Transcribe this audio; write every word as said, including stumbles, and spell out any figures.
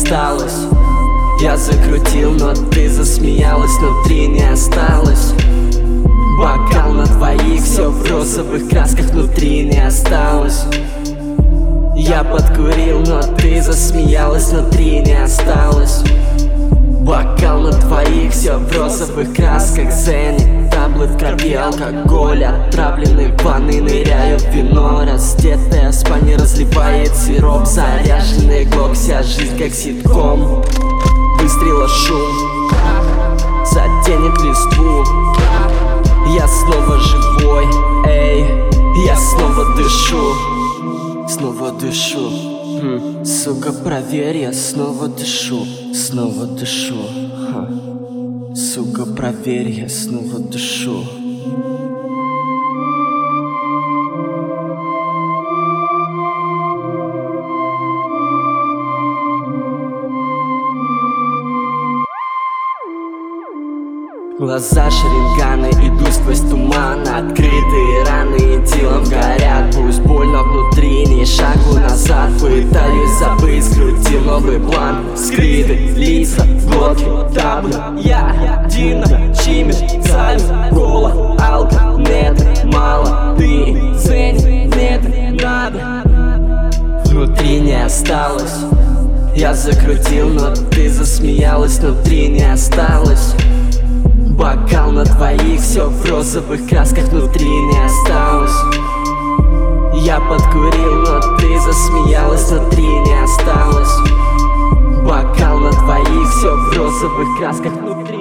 осталось. Я закрутил, но ты засмеялась, внутри не осталось. Бокал на двоих, все в розовых красках, внутри не осталось. Я подкурил, но ты засмеялась, внутри не осталось. Бокал на двоих, все в розовых красках. Зенит, таблет крови, алкоголь отравленный, в ванной ныряю в вино. Раздетая спальня разливает сироп, заряженный глок, вся жизнь как ситком. Выстрела шум заденет листву. Я снова живой, эй, я снова дышу. Снова дышу, хм, сука, проверь, я снова дышу. Снова дышу, ха. Сука, проверь, я снова дышу. Глаза шаринганы, иду сквозь туман. Открытые раны и телом горят. Пусть больно внутри, не шагу назад. Пытаюсь забыть, скрутил новый план. Скрыты лица, глотки, таблы. Я, Дина, Чимиш, Сами, Кола, алка, нет, мало. Ты, ценишь, нет, надо. Внутри не осталось. Я закрутил, но ты засмеялась, внутри не осталось. Бокал на двоих, все в розовых красках, внутри не осталось. Я подкурил, но ты засмеялась, внутри не осталось. Бокал на двоих, все в розовых красках, внутри